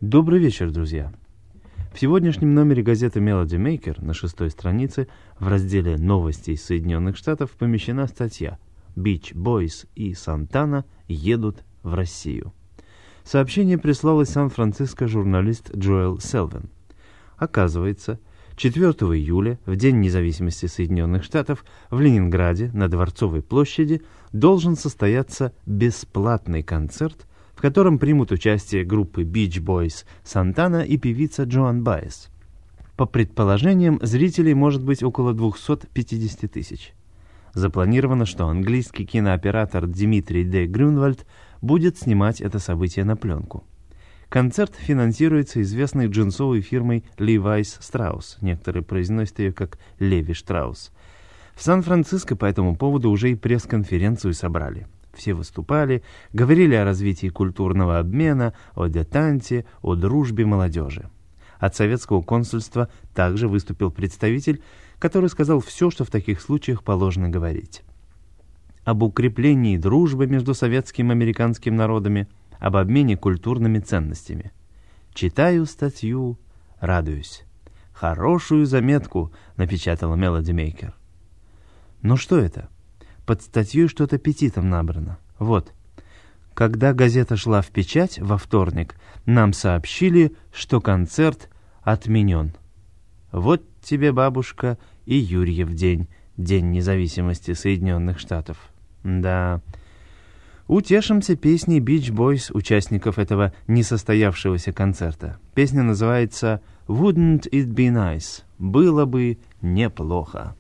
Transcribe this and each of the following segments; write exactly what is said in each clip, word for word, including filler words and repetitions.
Добрый вечер, друзья! В сегодняшнем номере газеты Melody Maker на шестой странице в разделе «Новости из Соединенных Штатов» помещена статья «Beach Boys и Сантана едут в Россию». Сообщение прислал из Сан-Франциско журналист Джоэл Селвин. Оказывается, четвёртого июля, в День независимости Соединенных Штатов, в Ленинграде на Дворцовой площади должен состояться бесплатный концерт, в котором примут участие группы Beach Boys, Сантана и певица Джоан Баэс. По предположениям, зрителей может быть около двухсот пятидесяти тысяч. Запланировано, что английский кинооператор Дмитрий Д. Грюнвальд будет снимать это событие на пленку. Концерт финансируется известной джинсовой фирмой Levi Strauss, некоторые произносят ее как Леви Штраус. В Сан-Франциско по этому поводу уже и пресс-конференцию собрали. Все выступали, говорили о развитии культурного обмена, о детанте, о дружбе молодежи. От советского консульства также выступил представитель, который сказал все, что в таких случаях положено говорить. Об укреплении дружбы между советским и американским народами, об обмене культурными ценностями. Читаю статью, радуюсь. Хорошую заметку напечатала Melody Maker. Ну что это? Под статьей что-то петитом набрано. Вот. Когда газета шла в печать во вторник, нам сообщили, что концерт отменен. Вот тебе, бабушка, и Юрьев день, День независимости Соединенных Штатов. Да. Утешимся песней Beach Boys, участников этого несостоявшегося концерта. Песня называется «Wouldn't it be nice?» Было бы неплохо.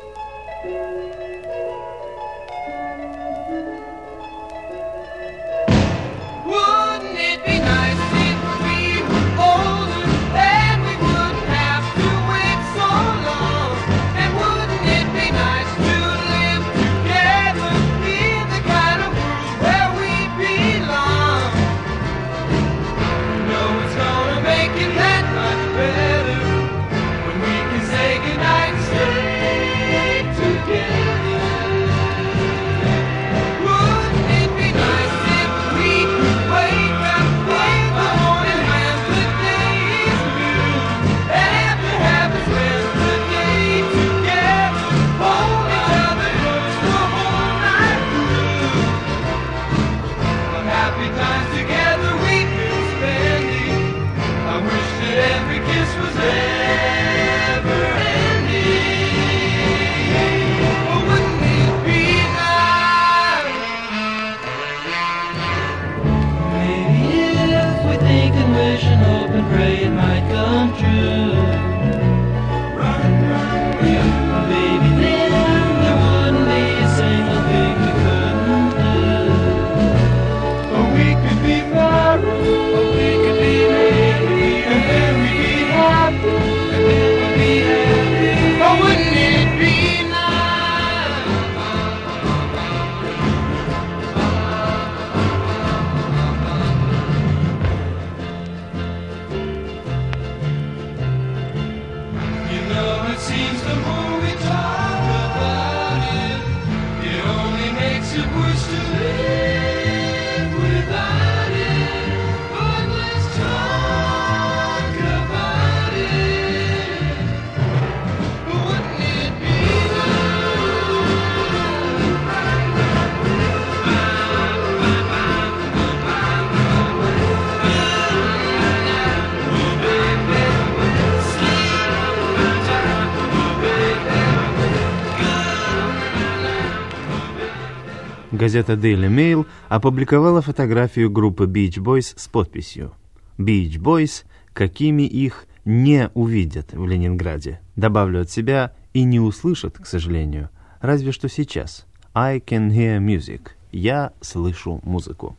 Газета Daily Mail опубликовала фотографию группы Beach Boys с подписью «Beach Boys, какими их не увидят в Ленинграде». Добавлю от себя и не услышат, к сожалению, разве что сейчас. I can hear music. Я слышу музыку.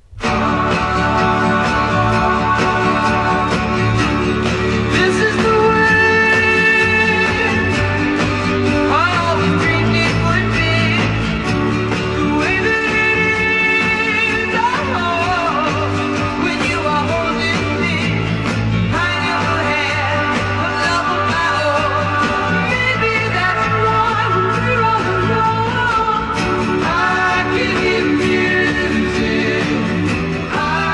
I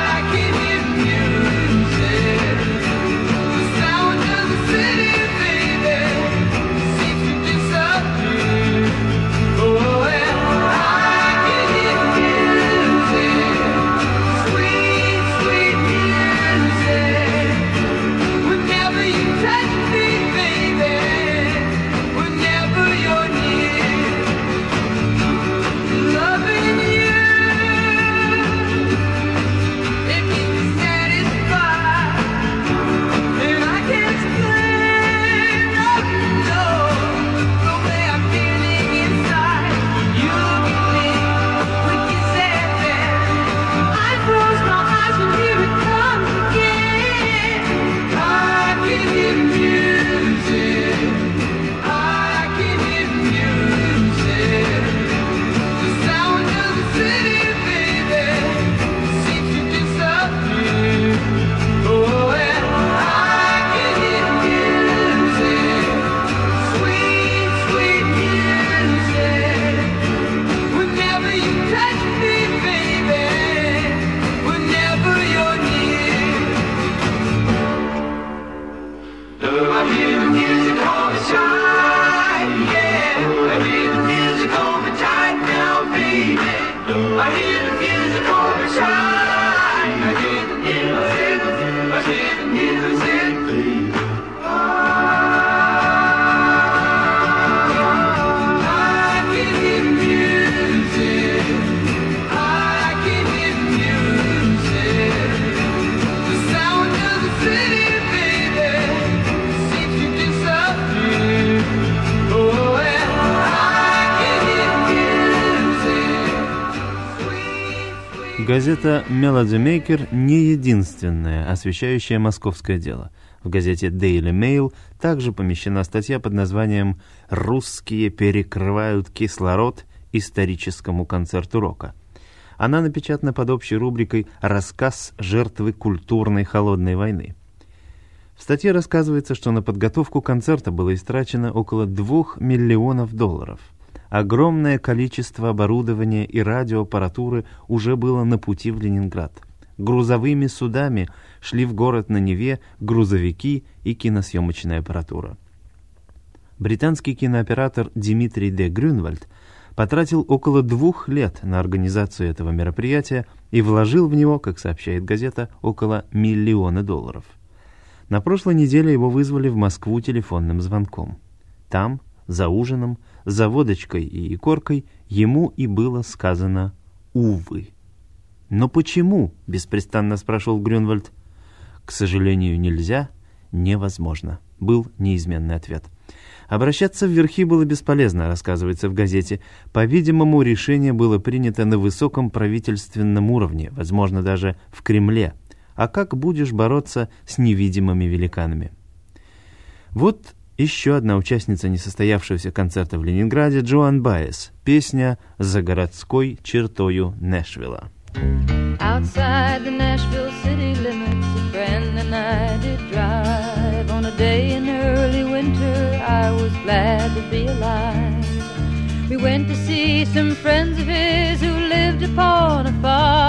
Газета «Melody Maker» не единственная, освещающая московское дело. В газете Daily Mail также помещена статья под названием «Русские перекрывают кислород историческому концерту рока». Она напечатана под общей рубрикой «Рассказ жертвы культурной холодной войны». В статье рассказывается, что на подготовку концерта было истрачено около двух миллионов долларов. Огромное количество оборудования и радиоаппаратуры уже было на пути в Ленинград. Грузовыми судами шли в город на Неве грузовики и киносъемочная аппаратура. Британский кинооператор Димитрий де Грюнвальд потратил около двух лет на организацию этого мероприятия и вложил в него, как сообщает газета, около миллиона долларов. На прошлой неделе его вызвали в Москву телефонным звонком. Там, за ужином, за водочкой и икоркой, ему и было сказано «увы». «Но почему?» — беспрестанно спрашивал Грюнвальд. «К сожалению, нельзя, невозможно», — был неизменный ответ. Обращаться в верхи было бесполезно, рассказывается в газете. По-видимому, решение было принято на высоком правительственном уровне, возможно, даже в Кремле. А как будешь бороться с невидимыми великанами? Вот еще одна участница несостоявшегося концерта в Ленинграде, Джоан Баэс. Песня «За городской чертою Нэшвилла». Outside the Nashville city limits, a friend and I did drive. On a day in early winter, I was glad to be alive. We went to see some friends of his who lived upon a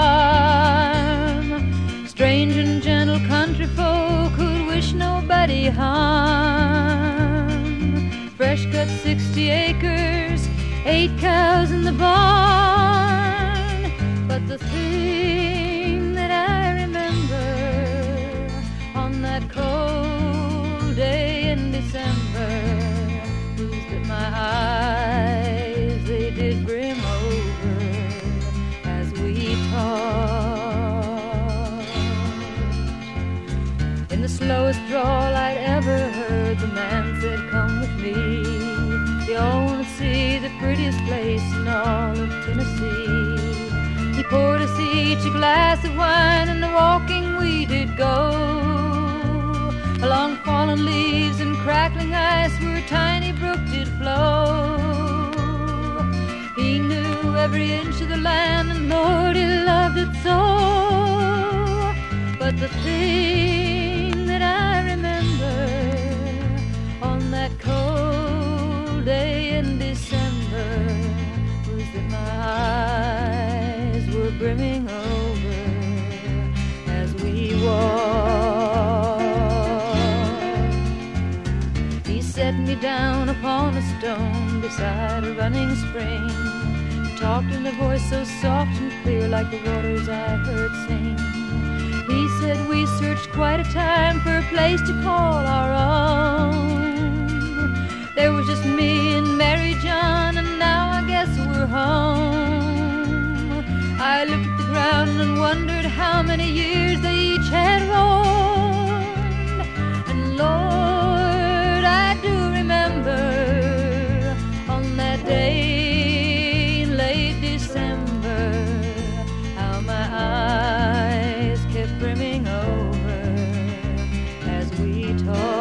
farm. Strange and gentle country folk who'd wish nobody harm. Fresh cut sixty acres, eight cows in the barn. But the thing that I remember on that cold day in December is that my eyes, they did brim over as we talked. In the slowest drawl I'd ever heard, the man said, "Come with me. You all want to see the prettiest place in all of Tennessee." He poured us each a glass of wine, and walking we did go along fallen leaves and crackling ice where a tiny brook did flow. He knew every inch of the land, and Lord, he loved it so. But the thing that I remember on that cold day in December was that my eyes were brimming over as we walked. He set me down upon a stone beside a running spring, talked in a voice so soft and clear like the waters I heard sing. He said we searched quite a time for a place to call our own. There was just me and Mary John, and now I guess we're home. I looked at the ground and wondered how many years they each had roamed. And Lord, I do remember on that day in late December how my eyes kept brimming over as we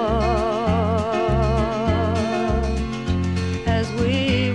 talked, as we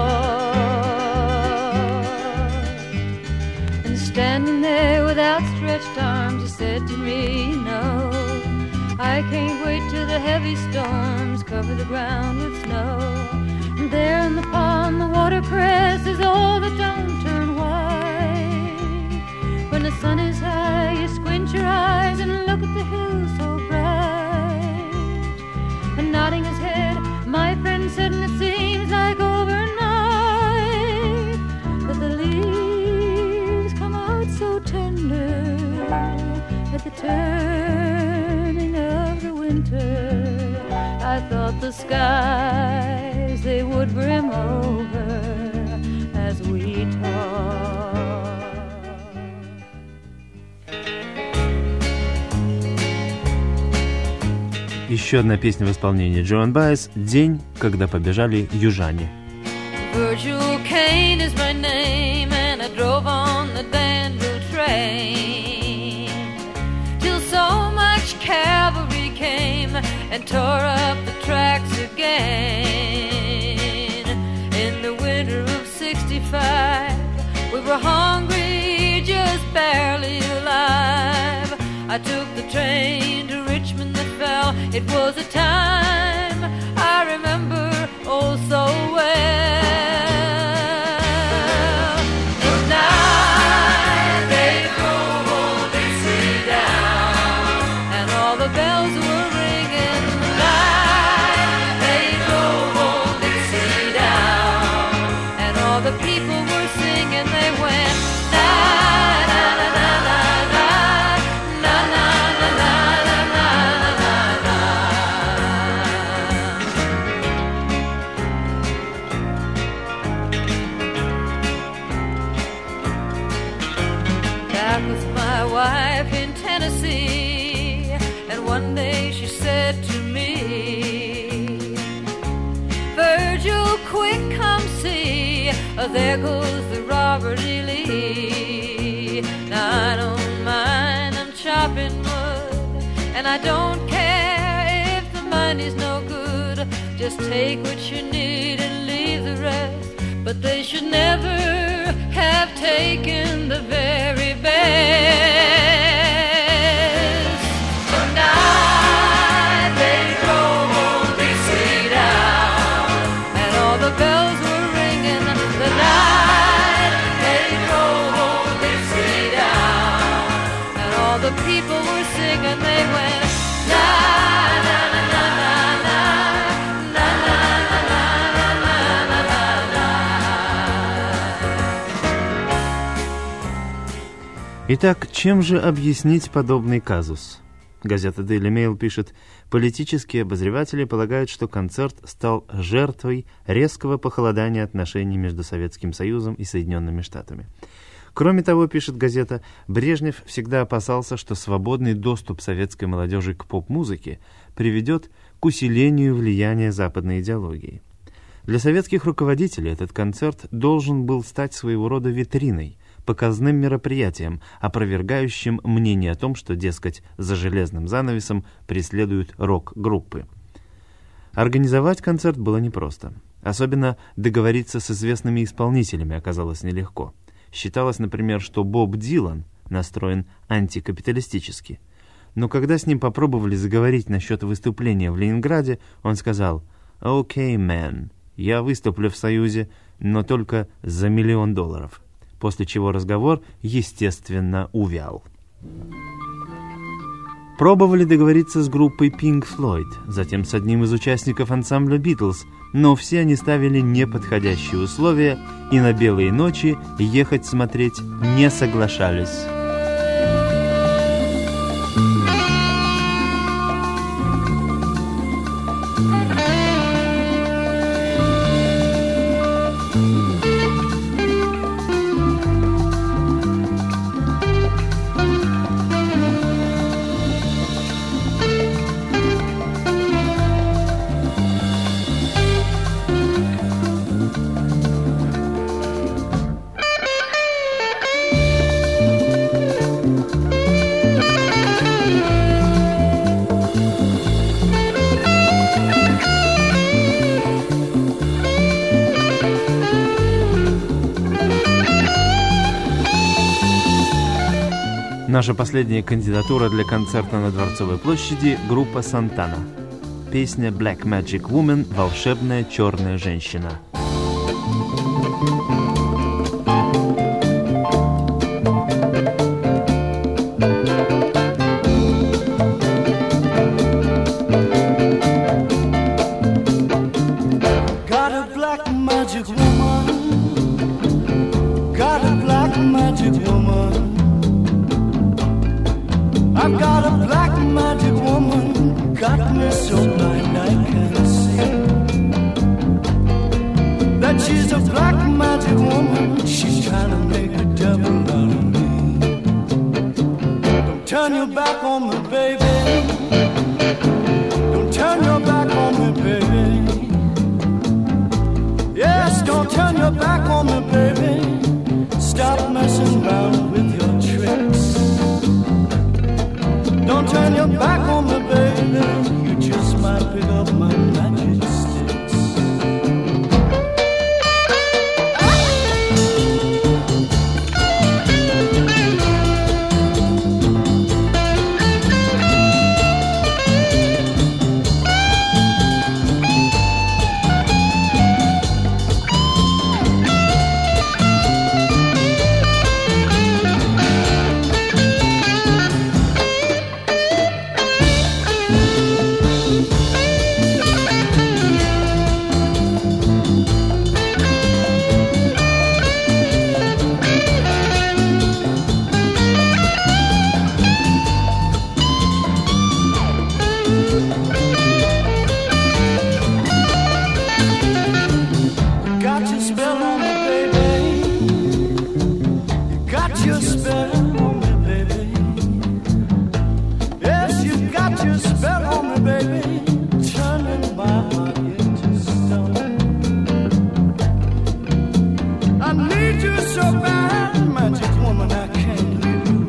walked. And standing there with outstretched arms, he said to me, "No, I can't wait till the heavy storms cover the ground with snow. And there in the pond the watercress is all that don't turn white. When the sun is high, you squint your eyes and look at the hills so bright." And nodding his head, my friend said, "And it seems like overnight that the leaves come out so tender at the turning of the winter. I thought the skies, they would brim over as we talked." Еще одна песня в исполнении Джоан Баэс «День, когда побежали южане». Virgil Kane is my name, and I drove on the Danville Trail. and tore up the tracks again. In the winter of sixty-five, we were hungry, just barely alive. I took the train to Richmond that fell. It was a time I remember oh so well. The night they drove old Dixie down, and all the bells were ringing. The night they drove old Dixie down, and all the people were singing. They went na na na na na na na na na na na na na. Back with my wife in Tennessee, and one day she said to me, Virgil, quick, come see, oh, there goes the Robert E. Lee. Now I don't mind, I'm chopping wood, and I don't care if the money's no good. Just take what you need and leave the rest. But they should never have taken the very best. The night they drove old Dixie down, and all the bells were ringing. The night they drove old Dixie down, and all the people were singing. They went na na na na na na na na na na na na. Итак, чем же объяснить подобный казус? Газета Daily Mail пишет, политические обозреватели полагают, что концерт стал жертвой резкого похолодания отношений между Советским Союзом и Соединенными Штатами. Кроме того, пишет газета, Брежнев всегда опасался, что свободный доступ советской молодежи к поп-музыке приведет к усилению влияния западной идеологии. Для советских руководителей этот концерт должен был стать своего рода витриной, показным мероприятием, опровергающим мнение о том, что, дескать, за железным занавесом преследуют рок-группы. Организовать концерт было непросто. Особенно договориться с известными исполнителями оказалось нелегко. Считалось, например, что Боб Дилан настроен антикапиталистически. Но когда с ним попробовали заговорить насчет выступления в Ленинграде, он сказал «Окей, мэн, я выступлю в Союзе, но только за миллион долларов». После чего разговор, естественно, увял. Пробовали договориться с группой Pink Floyd, затем с одним из участников ансамбля Beatles, но все они ставили неподходящие условия и на белые ночи ехать смотреть не соглашались. Наша последняя кандидатура для концерта на Дворцовой площади – группа «Сантана». Песня «Black Magic Woman» – «Волшебная черная женщина». Got a black magic woman, got a black magic woman. I've got a black magic woman, got me so blind I can't see. That she's a black magic woman, she's trying to make a devil out of me. Don't turn your back on me, baby. Don't turn your back on me, baby. Yes, don't turn your back on me, baby. Stop messing around with your tricks. Don't turn your back on me, baby, you just might pick up my magic sticks. Got your spell on me, baby. Got your spell on me, baby. Yes, you got your spell on me, baby. Turning my heart into stone. I need you so bad, magic woman, I can't leave you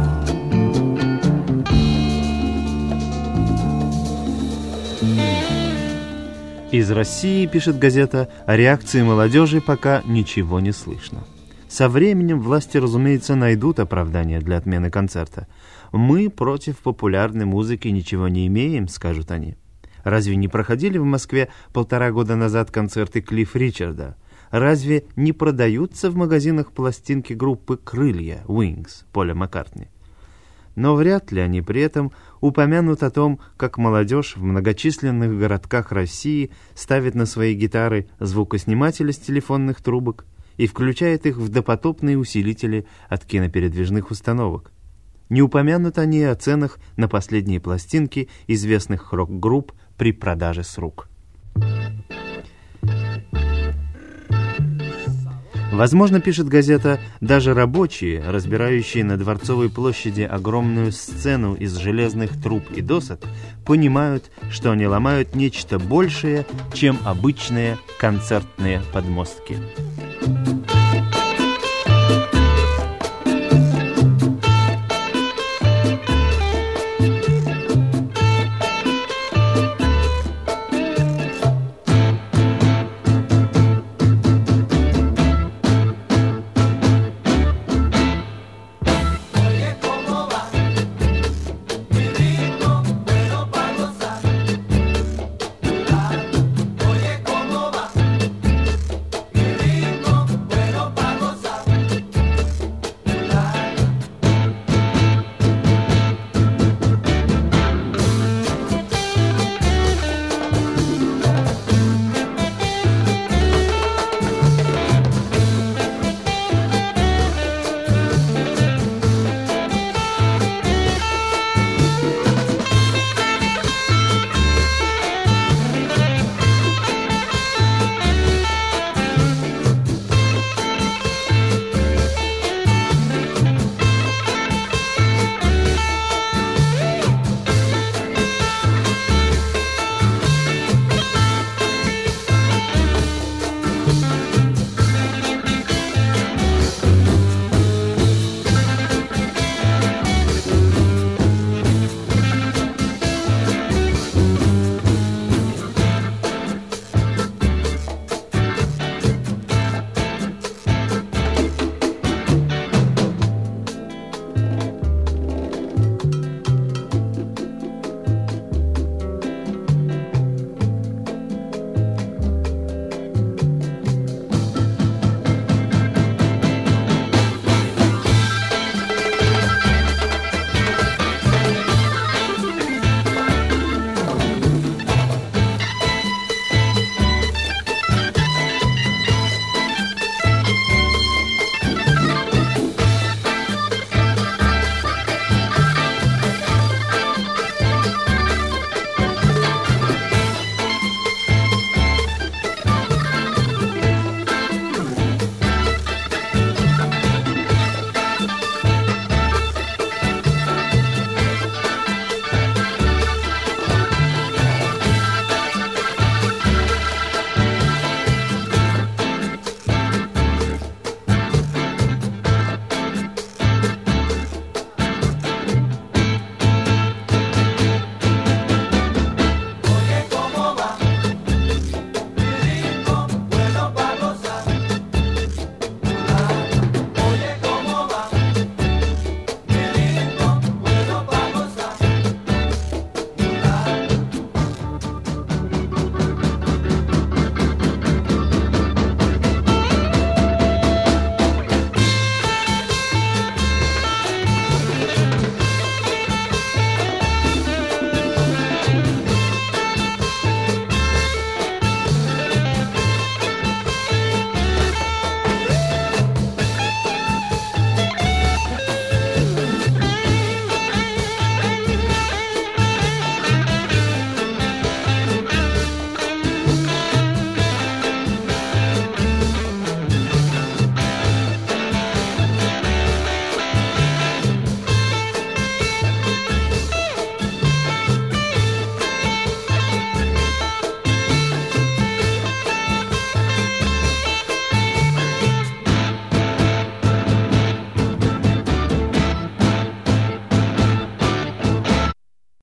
Из России, пишет газета, о реакции молодежи пока ничего не слышно. Со временем власти, разумеется, найдут оправдание для отмены концерта. «Мы против популярной музыки ничего не имеем», — скажут они. Разве не проходили в Москве полтора года назад концерты Клифф Ричарда? Разве не продаются в магазинах пластинки группы «Крылья» Wings Поля Маккартни? Но вряд ли они при этом упомянут о том, как молодежь в многочисленных городках России ставит на свои гитары звукосниматели с телефонных трубок и включает их в допотопные усилители от кинопередвижных установок. Не упомянут они о ценах на последние пластинки известных рок-групп при продаже с рук. Возможно, пишет газета, даже рабочие, разбирающие на Дворцовой площади огромную сцену из железных труб и досок, понимают, что они ломают нечто большее, чем обычные концертные подмостки.